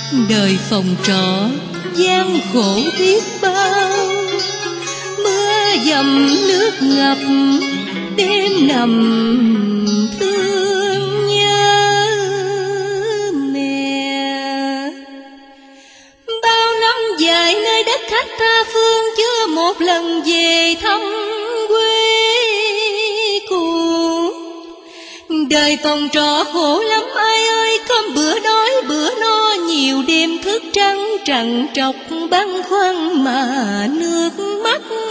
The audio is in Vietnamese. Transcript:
Đời phòng trọ gian khổ biết bao, mưa dầm nước ngập, đêm nằm thương nhớ mẹ. Bao năm dài nơi đất khách tha phương, chưa một lần về thăm quê cũ. Đời phòng trọ khổ lắm ai ơi, cơm bữa đói bữa no, nhiều đêm thức trắng trằn trọc băn khoăn mà nước mắt